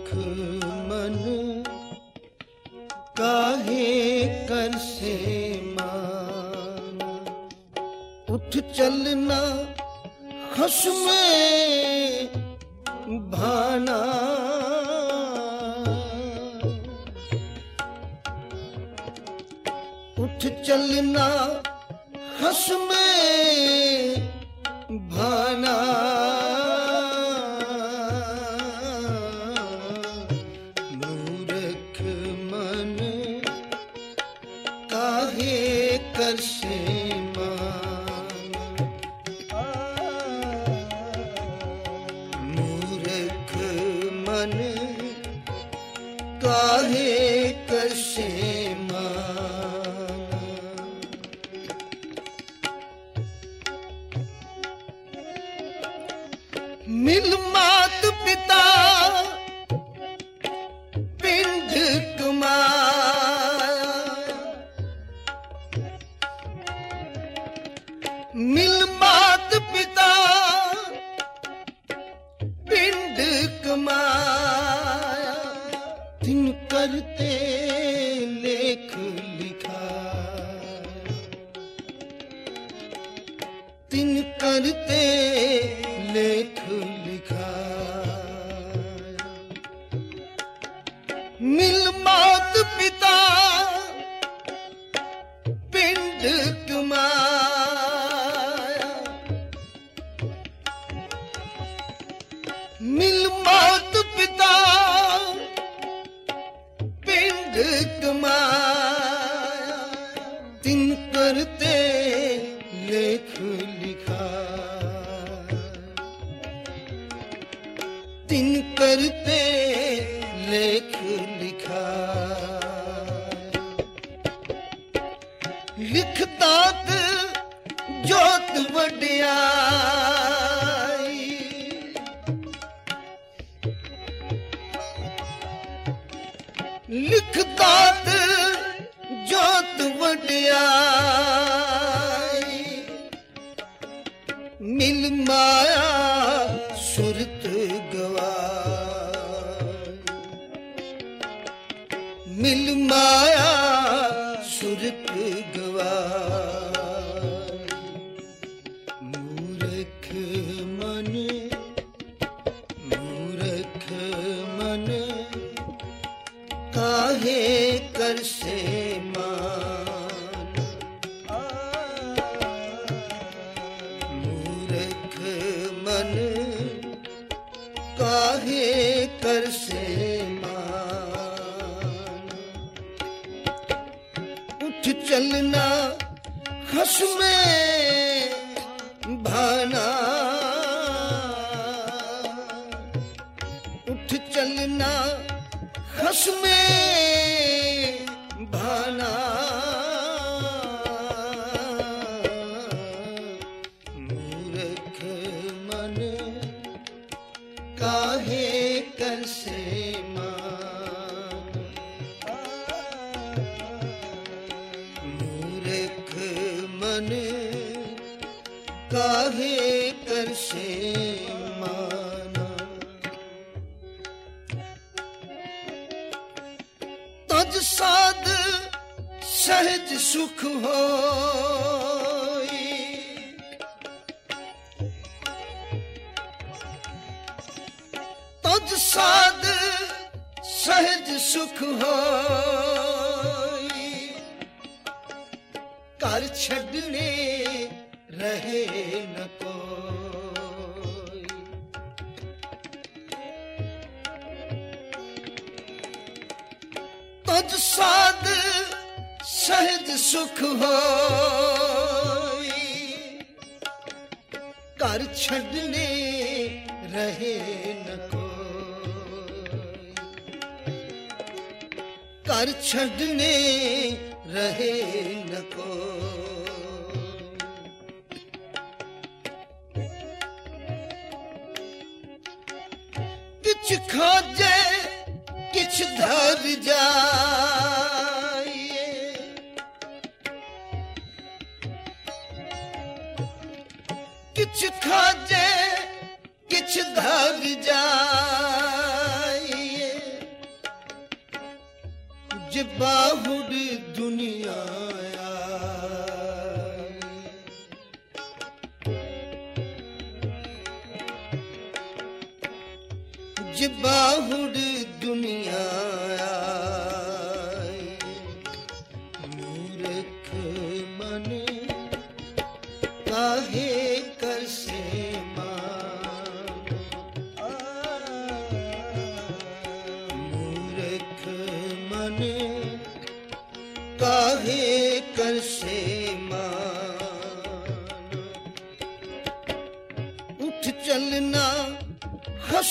मन काहे कर से माना, उठ चलना खश्म भाना, उठ चलना खश्म भाना, मूर्ख मन काहे कर से माना, मूर्ख मन काहे कर से मिल मात पिता पिंड कमाया, मिल मात पिता पिंड कमाया, तिन करते लेख लिखा, तिन करते लेख लिखा, मिल मात पिता पिंड कमाया, मिल मात पिता पिंड कमाया, तिन करते लेख लिखा, तिन करते लेख लिखा, लिखतात जोत वड्याई, लिखतात जोत वड्याई, मिल माया सुरत गवाई, मिल माया सुरत गवाई, मूर्ख मन, मूर्ख मन काहे कर से माना, मूर्ख मन काहे कर से माना, उठ चलना खश्म भाना, उठ चलना खश्म भाना, मूर्ख मन काहे कर से माना, मूर्ख मन काहे कर से माना, तज साध सहज सुख होई, तज साध सहज सुख होई, कर छड़ने रहे न कोई, तज साध सहज सुख होई, कर छड़ने रहे न कोई, कर छड़ने रहे न कोई, किछ खाजे किछ धर जाइए, किछ खाजे किछ धर जाइए, जे बाहुड दुनिया जे बाहुड दुनिया मूर्ख मन काहे कर से मूर्ख मन काहे कर से उठ चलना खस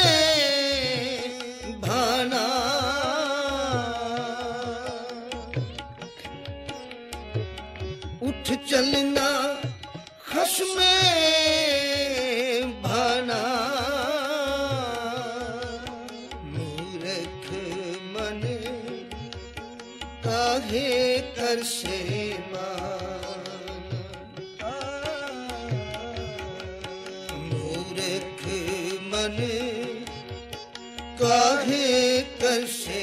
में भाना उठ चलना खस में भाना मूर्ख मन काहे कर से मूर्ख मन काहे कर से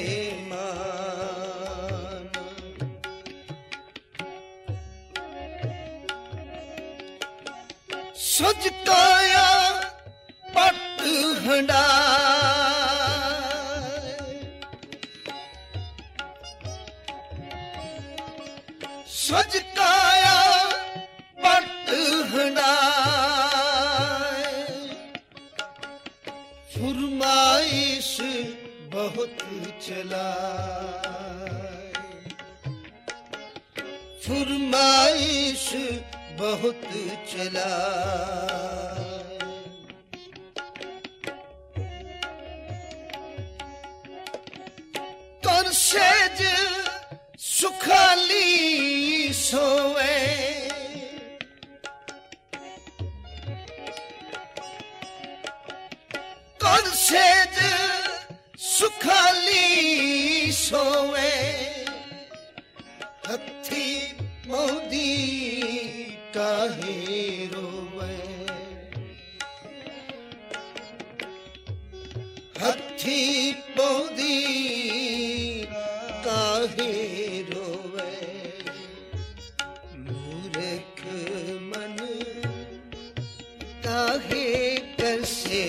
सज काया पट हंडा सज काया पट हंडा फुरमाइश बहुत चला फुरमाइश बहुत चला कर सेज सुखाली सोवे कर सेज सुखाली सोवे हथी मोदी काहे रोवे हथी मोदी काहे रोवे मूर्ख मन काहे कर से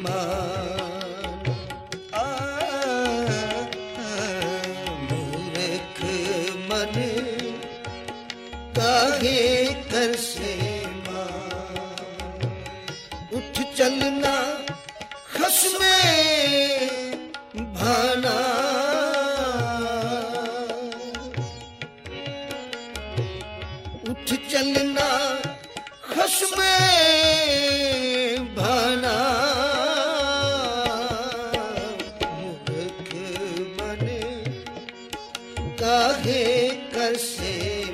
मूर्ख मन काहे कर से उठ चलना खस में भाना उठ चलना खस में भाना मूर्ख मन काहे कर से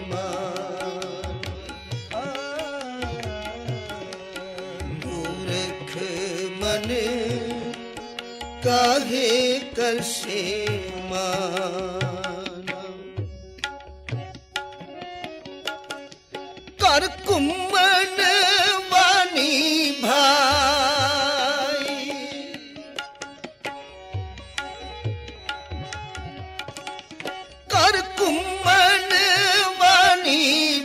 मूर्ख मन काहे कर से कर कुम्मन वानी भाई कर कुम्मन वानी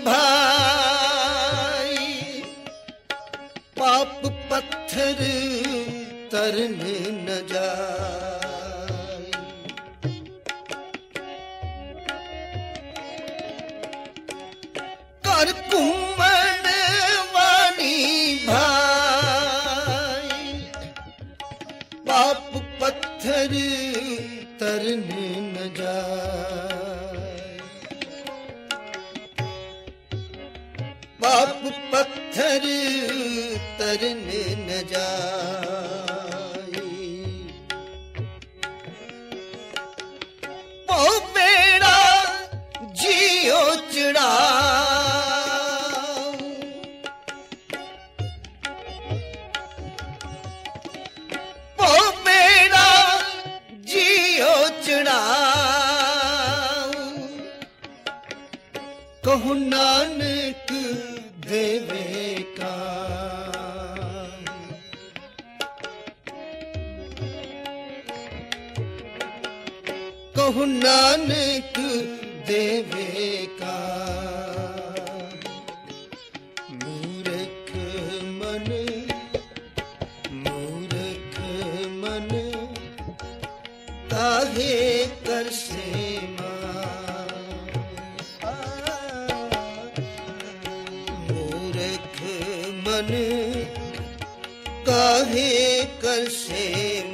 भाई पाप पत्थर तरन न जाए कर कुम्मन वानी भाई पाप पत्थर तरन न जाए पाप पत्थर तरन न जाए वो बेड़ा जियो चढ़ा कहु नानक देवे का कहु नानक देवे का मूर्ख मन काहे कर से मूर्ख मन काहे कर से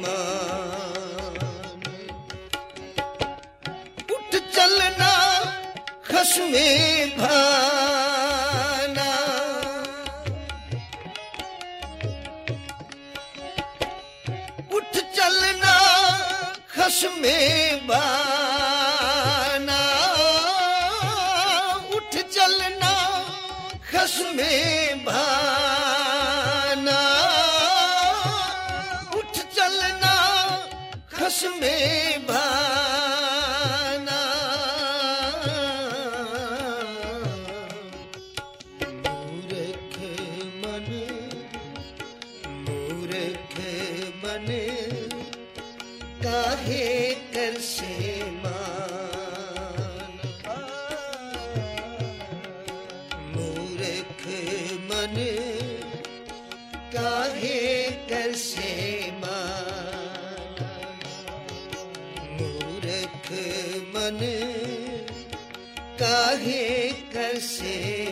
उठ चलना खसमे भाना उठ चलना खसमे भाना उठ चलना खसमे भाना उठ चलना खसमे भाना मूर्ख मन काहे कर से मूर्ख मन काहे कर से मूर्ख मन काहे कर से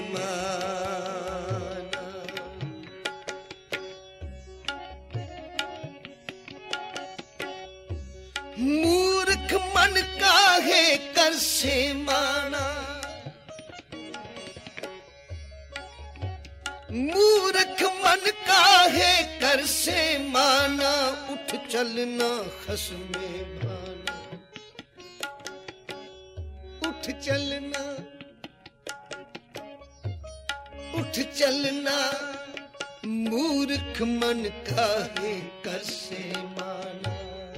मूर्ख मन काहे कर से माना मूर्ख मन काहे कर से माना उठ चलना खसमे भाना उठ चलना मूर्ख मन काहे कर से माना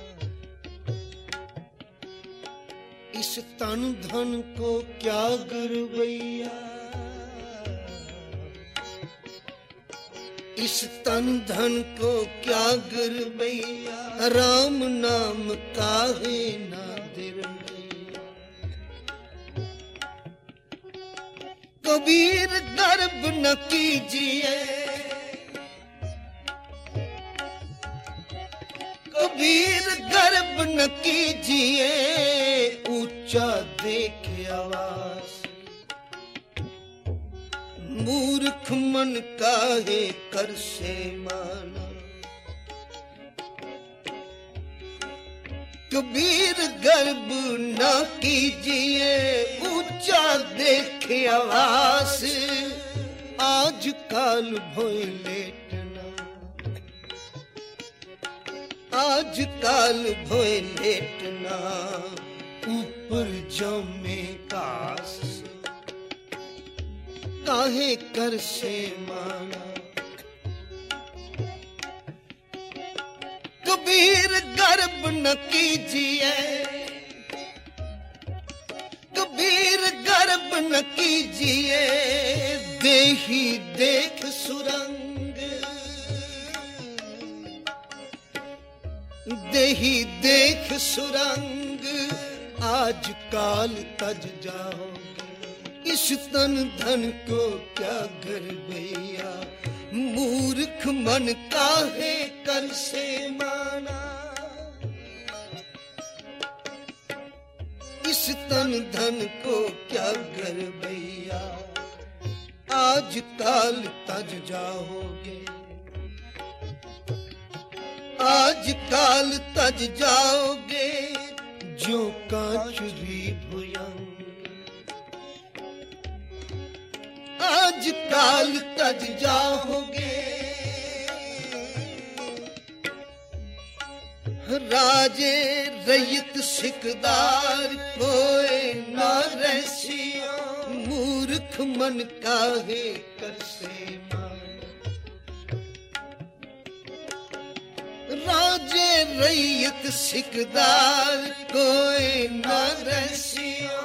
इस तन धन को क्या गुरबैया इस तन धन को क्या गुरबैया राम नाम काहे ना दिरमैया कबीर गर्व न कीजिए कबीर गर्व न कीजिए ऊंचा देखे आवाज मूर्ख मन काहे कर से माना कबीर गर्व न कीजिए ऊंचा देखे आवाज आज काल भोय लेटना आज काल भोय लेटना ऊपर जमे कास काहे कर से माना कबीर गर्व न कीजिए कबीर गर्व न कीजिए देही देख सुरंग देही देख सुरंग आज काल तज जाओ इस तन धन को क्या गरबैया मूर्ख मन काहे कर से माना इस तन धन को क्या गरबैया आज काल तज जाओगे आज काल तज जाओगे जो कांचुरी भुयंग आज काल तज जाओगे राजे रैयत सिकदार कोई ना रसिया मूर्ख मन काहे कर से राजे रैयत सिकदार कोई ना रसिया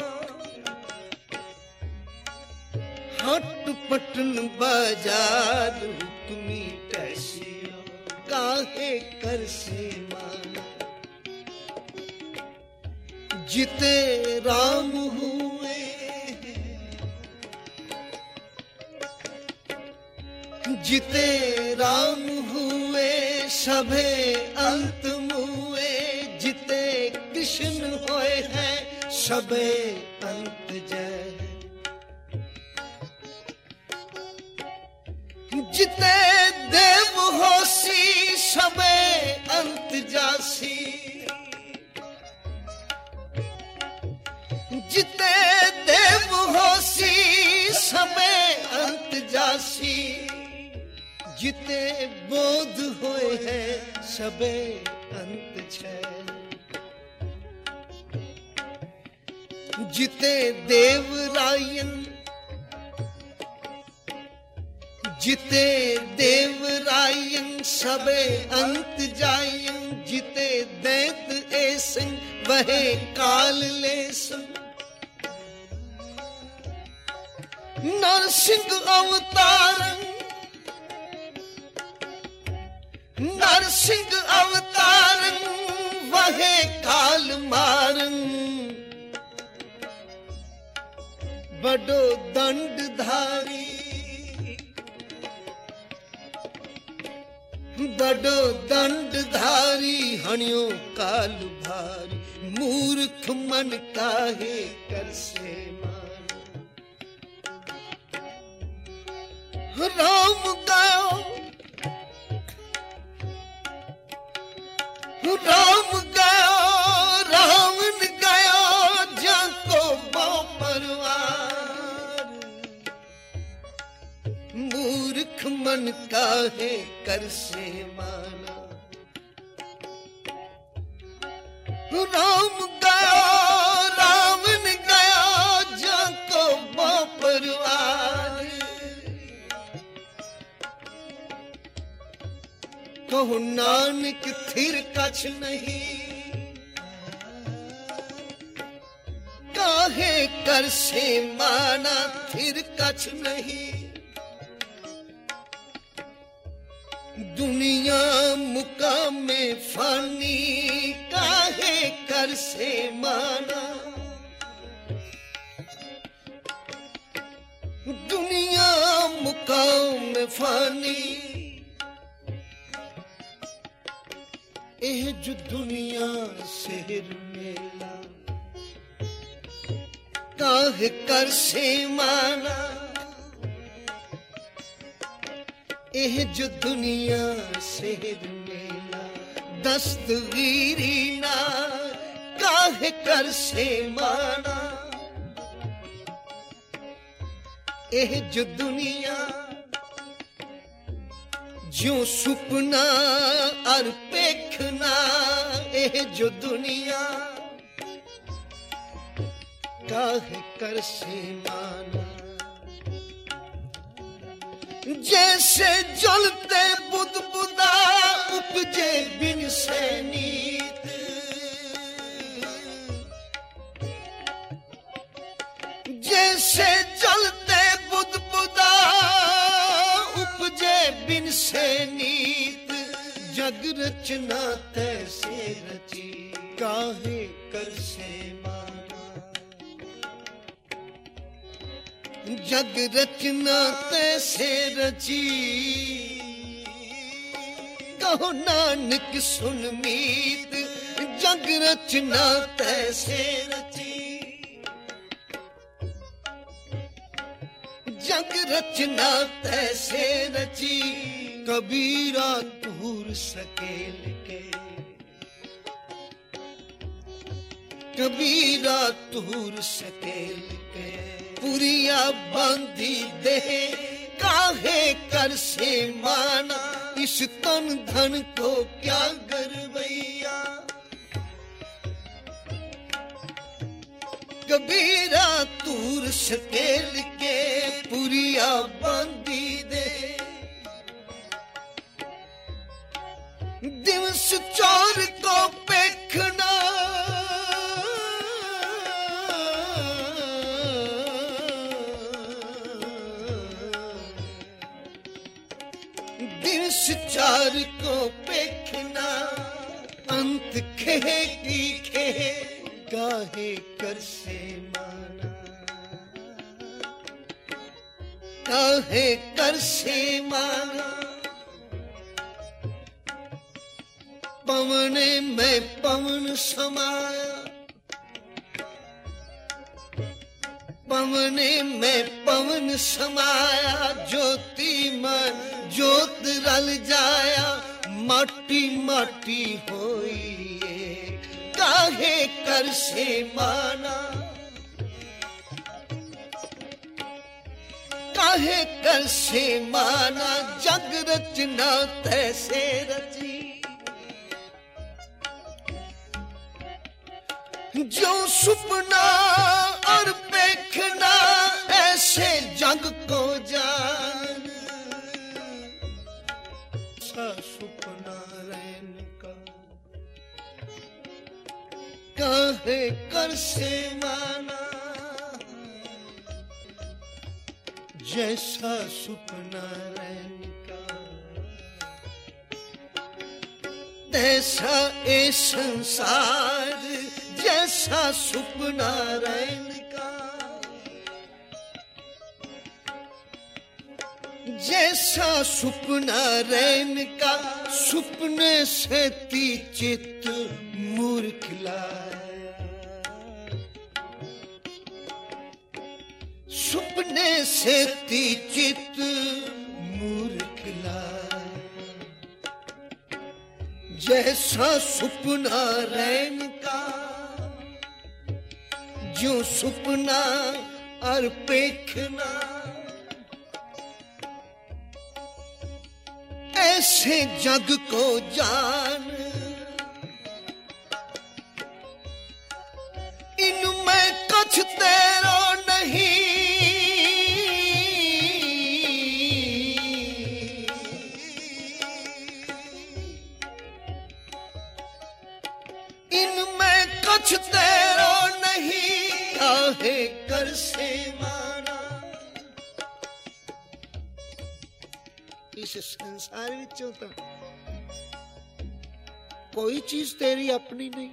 हट पटन बाजार हुक्मी टैसिया काहे कर से माना जिते राम हुए, जिते राम हुए सभे अंत मुए, जिते कृष्ण होए हैं सबे अंत जय। जिते देव होसी सबे अंत जासी, जिते देव होसी सबे अंत जासी, जिते बोध होए हैं सबे अंत छय। जिते देवरायन, जिते देवरायन सबे अंत जायन, जिते दैत ऐसन वहे काल लेसन। नरसिंह अवतारन, नरसिंह अवतारन वहे काल मारन। बड़ो दंडधारी, बड़ो दंडधारी हणियो काल भारी। मूर्ख मन काहे कर से मान। राम गाओ, राम गाओ, रावण गाओ, जाको बो परवार। मूर्ख मन काहे कर से माना। राम गाओ, रावण गाओ, जाको बो परवार। कहो नानक थिर कछ नहीं, काहे कर से माना थिर कछ नहीं। दुनिया मुकामे फानी, काहे कर से माना। दुनिया मुकामे फानी, एह जो दुनिया शहर मेला, काहे कर से माना। एह जो दुनिया शहर मेला, दस्तगीरी ना काहे कर से माना। एह जो दुनिया जो सुपना और पेखना, एह जो दुनिया काहे कर से माना। जैसे जलते बुदबुदा उपजे बिन से नीत। जैसे जलते बुदबुदा उपजे बिन से नीत। जग रचना तैसे रची, काहे कर से माना। जग रचना तैसे रची, कहो नानक सुन मीत। जग रचना तैसे रची, जग रचना तैसे रची। कबीरा तूर सकेल के, कबीरा तूर सकेल के। पुरिया बांधी दे, काहे कर से माना। इस तन धन को क्या गरबैया। कबीरा तूर सकेल के, पुरिया बांधी दे। दिवस चोर को पेखना, दिवस चार को पेखना। अंत खेह की खेह, काहे कर से माना, काहे कर से माना। पवन में पवन समाया, पवन में पवन समाया। ज्योति में ज्योत रल जाया, माटी माटी होई काहे कर से माना, काहे कर से माना। जग रचना तैसे रची, जो सुपना और देखना ऐसे जग को जान। सा सुपना रैन का काहे कर से माना, जैसा सुपना रैन का तैसा ए संसार। जैसा सुपना रैन का, जैसा सुपना रैन का। सुपने से ती चित मूर्ख लाया, सुपने से ती चित मूर्ख लाया। जैसा सुपना रैन का, जो सुपना और देखना ऐसे जग को जान। इनमें कुछ तेरा नहीं, इनमें कुछ तेरा नहीं, काहे कर से माना। इस संसार विचों तो कोई चीज तेरी अपनी नहीं।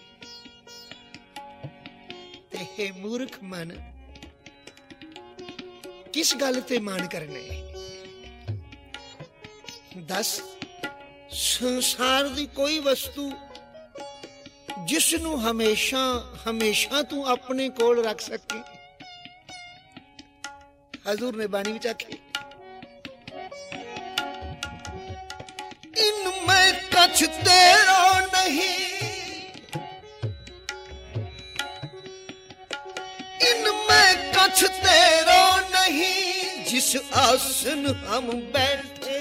ते हे मूर्ख मन, किस गल ते मान करने? दस, संसार दी कोई वस्तु जिसनू हमेशा हमेशा तू अपने कोल रख सके। हजूर ने बाणी विच आखी, इनमें कछ तेरा नहीं, इनमें कछ तेरा नहीं। जिस आसन हम बैठे,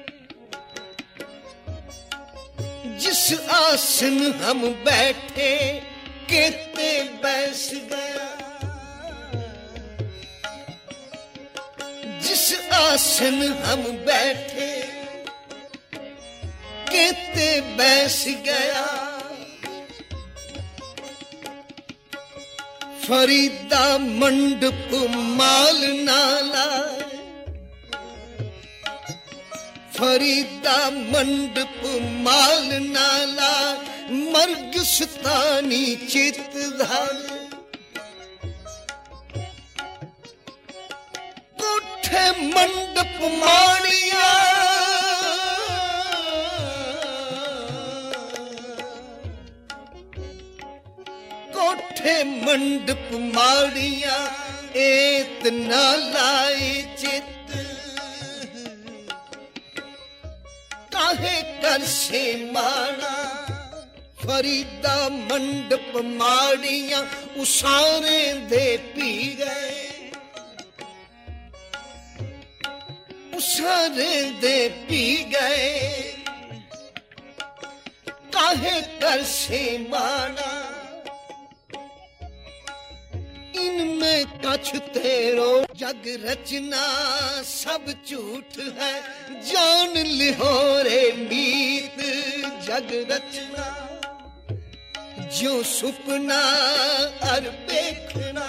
जिस आसन हम बैठे, कहते बैस गया। जिस आसन हम बैठे, कहते बैस गया। फरीदा मंडप माल नाला, फरीदा मंडप माल नाला। मर्ग सतानी चित धार, कोठे मंडप माड़िया। कोठे मंडप माड़िया, एत न लाए चित। काहे कर से माना, फरीदा मंडप माड़िया। उसारे दे पी गए, उसारे दे पी गए। काहे कर से माना, इनमें कछ तेरो। जग रचना सब झूठ है, जान लिहोरे मीत। जग रचना जो सुपना और देखना।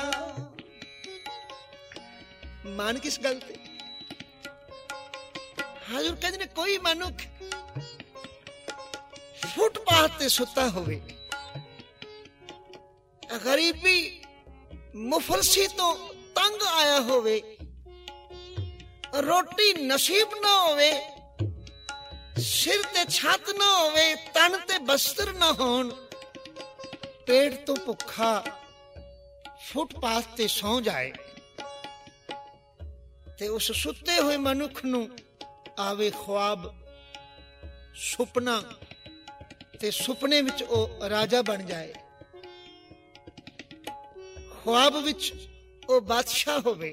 मान किस गल ते? हजूर कहते ने कोई मनुख फुटपाथ ते सुता होवे, गरीबी मुफलसी तो तंग आया होवे, रोटी नसीब ना होवे, सिर ते छत ना होवे, तन ते बस्तर ना होन, पेट तो भुखा फुटपाथ ते सौ जाए ते उस सुते हुए मनुख नू आवे ख्वाब सुपना ते सुपने विच ओ राजा बन जाए, ख्वाब विच ओ बादशाह होवे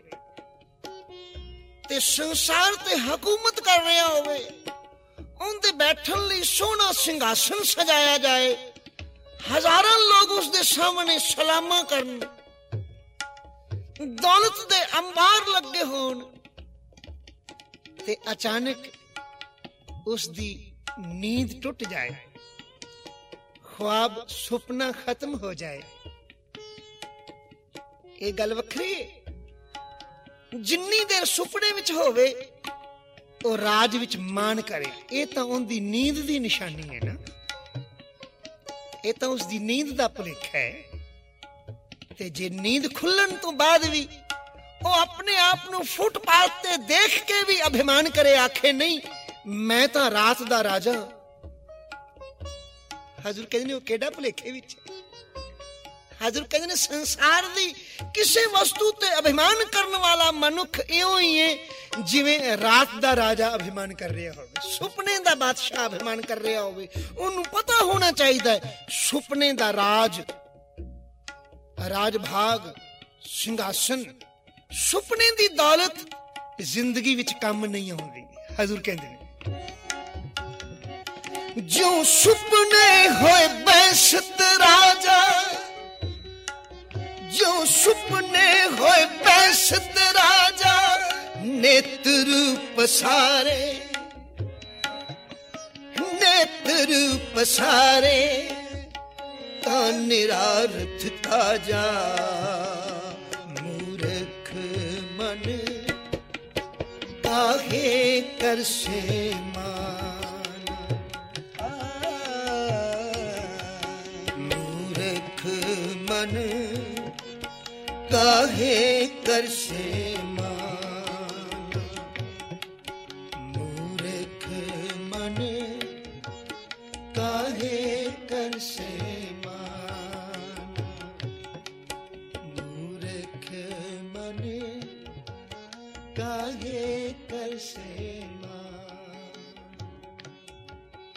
ते संसार ते हुकूमत कर रहा होवे, उनते बैठन लई सोहना सिंघासन सजाया जाए, हजारां लोग उसदे सामने सलामा करन, दौलत दे अंबार लगे होन ते अचानक उसदी नींद टूट जाए, ख्वाब सुपना खत्म हो जाए। ये गल वखरी है। जिन्नी देर सुपने विच होवे ओ राज विच मान करे, ये तो उनदी नींद दी निशानी है ना, ये तो उसदी नींद दा भुलेखा है। ते जे नींद खुलण तो बाद भी वो अपने आप नू फुटपाथ ते देख के भी अभिमान करे, आखे नहीं मैं तो रात दा राजा। हजूर कहते ने वो केड़ा भुलेखे विच, हजूर कहते ने संसार दी किसी वस्तु ते अभिमान करने वाला मनुख इउं ही है जिवें रात दा राजा अभिमान कर रहा होवे, सुपने दा बादशाह अभिमान कर रहा होवे। उन्हें पता होना चाहिए सुपने दा राज, राजभाग, सिंघासन, सुपने दी दौलत जिंदगी विच काम नहीं आउंदी। हजूर कहते हैं जो सुपने होए बैसत राजा, जो सुपने होए बैसत राजा, नेत्र पसारे, नेत्र पसारे, ता निरार्थ ताजा, मूर्ख मन काहे कर से मान, मूर्ख मन काहे कर से मान, मूर्ख मन काहे कर से मान, मूर्ख मन काहे कर से मान,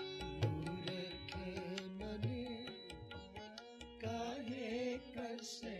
मूर्ख मन काहे कर से